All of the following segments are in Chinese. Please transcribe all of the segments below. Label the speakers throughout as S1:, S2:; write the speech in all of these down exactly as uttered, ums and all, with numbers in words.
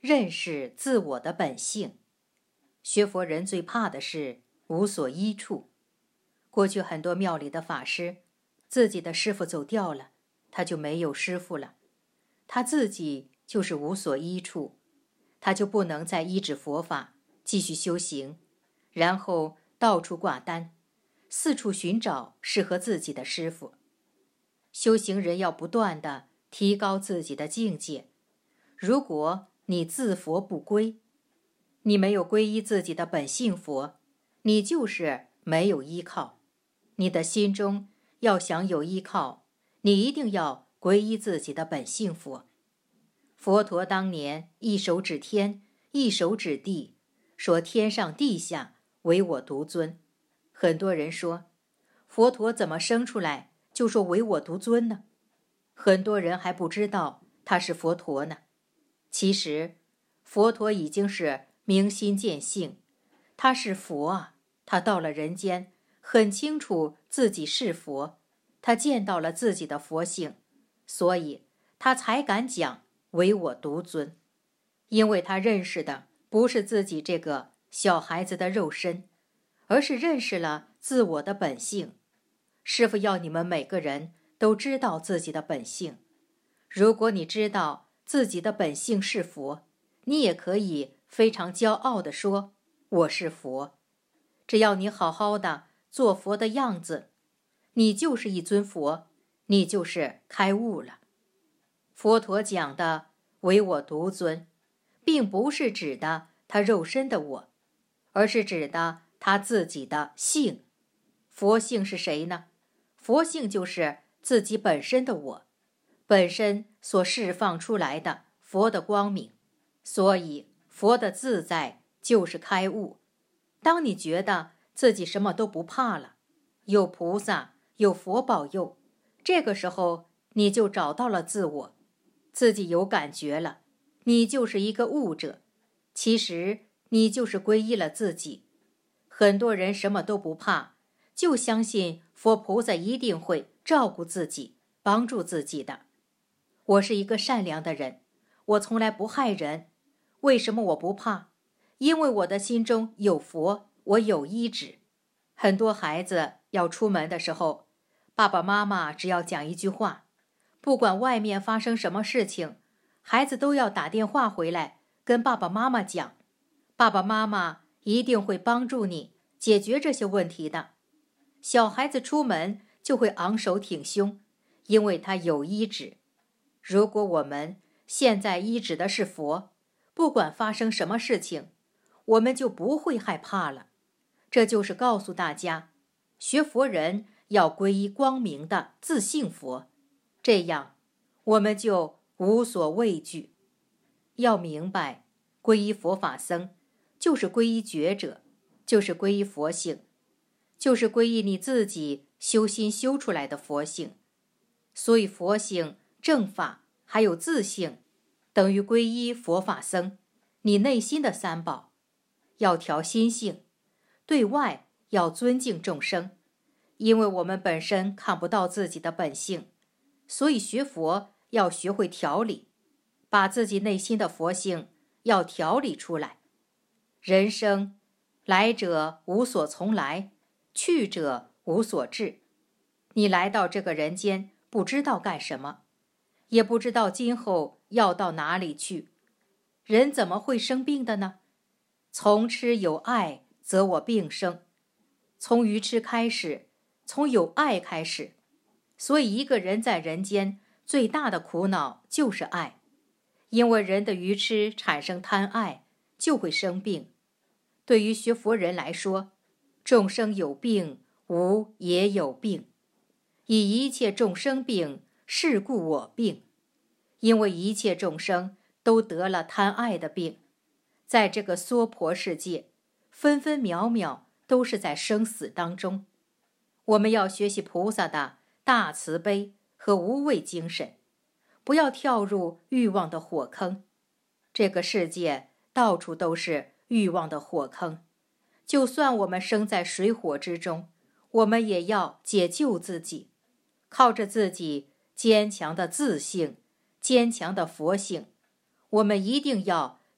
S1: 认识自我的本性。学佛人最怕的是无所依处。过去很多庙里的法师，自己的师父走掉了，他就没有师父了，他自己就是无所依处，他就不能再依止佛法继续修行，然后到处挂单，四处寻找适合自己的师父。修行人要不断地提高自己的境界。如果你自佛不归，你没有皈依自己的本性佛，你就是没有依靠。你的心中要想有依靠，你一定要皈依自己的本性佛。佛陀当年一手指天，一手指地，说天上地下唯我独尊。很多人说，佛陀怎么生出来就说唯我独尊呢？很多人还不知道他是佛陀呢。其实佛陀已经是明心见性，他是佛啊，他到了人间很清楚自己是佛，他见到了自己的佛性，所以他才敢讲唯我独尊。因为他认识的不是自己这个小孩子的肉身，而是认识了自我的本性。师父要你们每个人都知道自己的本性。如果你知道自己的本性是佛，你也可以非常骄傲地说，我是佛。只要你好好的做佛的样子，你就是一尊佛，你就是开悟了。佛陀讲的唯我独尊，并不是指的他肉身的我，而是指的他自己的性。佛性是谁呢？佛性就是自己本身的我，本身所释放出来的佛的光明。所以佛的自在就是开悟。当你觉得自己什么都不怕了，有菩萨有佛保佑，这个时候你就找到了自我，自己有感觉了，你就是一个悟者。其实你就是皈依了自己。很多人什么都不怕，就相信佛菩萨一定会照顾自己，帮助自己的。我是一个善良的人，我从来不害人。为什么我不怕？因为我的心中有佛，我有依止。很多孩子要出门的时候，爸爸妈妈只要讲一句话，不管外面发生什么事情，孩子都要打电话回来跟爸爸妈妈讲，爸爸妈妈一定会帮助你解决这些问题的。小孩子出门就会昂首挺胸，因为他有依止。如果我们现在依止的是佛，不管发生什么事情，我们就不会害怕了。这就是告诉大家，学佛人要皈依光明的自性佛，这样我们就无所畏惧。要明白，皈依佛法僧就是皈依觉者，就是皈依佛性，就是皈依你自己修心修出来的佛性。所以佛性、正法还有自性，等于皈依佛法僧，你内心的三宝。要调心性，对外要尊敬众生，因为我们本身看不到自己的本性，所以学佛要学会调理，把自己内心的佛性要调理出来。人生来者无所从来，去者无所至。你来到这个人间，不知道干什么，也不知道今后要到哪里去。人怎么会生病的呢？从吃有爱，则我病生。从愚痴开始，从有爱开始。所以一个人在人间最大的苦恼就是爱，因为人的愚痴产生贪爱，就会生病。对于学佛人来说，众生有病，吾也有病。以一切众生病，是故我病。因为一切众生都得了贪爱的病，在这个娑婆世界，分分秒秒都是在生死当中。我们要学习菩萨的大慈悲和无畏精神，不要跳入欲望的火坑。这个世界到处都是欲望的火坑，就算我们生在水火之中，我们也要解救自己，靠着自己坚强的自性，坚强的佛性，我们一定要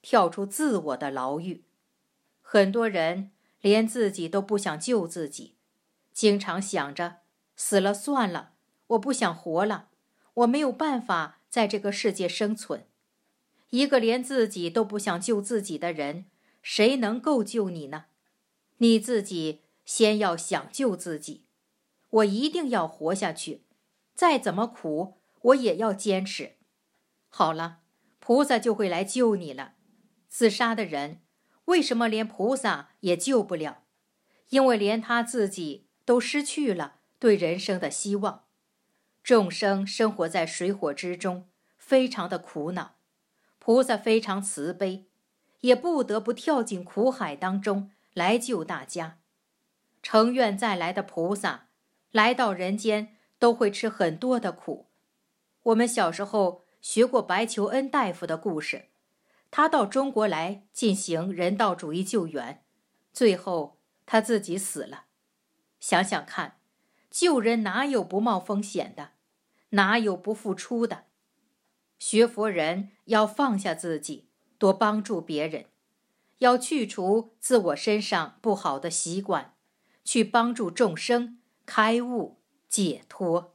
S1: 跳出自我的牢狱。很多人连自己都不想救自己，经常想着死了算了，我不想活了，我没有办法在这个世界生存。一个连自己都不想救自己的人，谁能够救你呢？你自己先要想救自己。我一定要活下去，再怎么苦，我也要坚持。好了，菩萨就会来救你了。自杀的人，为什么连菩萨也救不了？因为连他自己都失去了对人生的希望。众生生活在水火之中，非常的苦恼。菩萨非常慈悲，也不得不跳进苦海当中来救大家。成愿再来的菩萨来到人间都会吃很多的苦。我们小时候学过白求恩大夫的故事，他到中国来进行人道主义救援，最后他自己死了。想想看，救人哪有不冒风险的，哪有不付出的？学佛人要放下自己，多帮助别人，要去除自我身上不好的习惯，去帮助众生开悟解脱。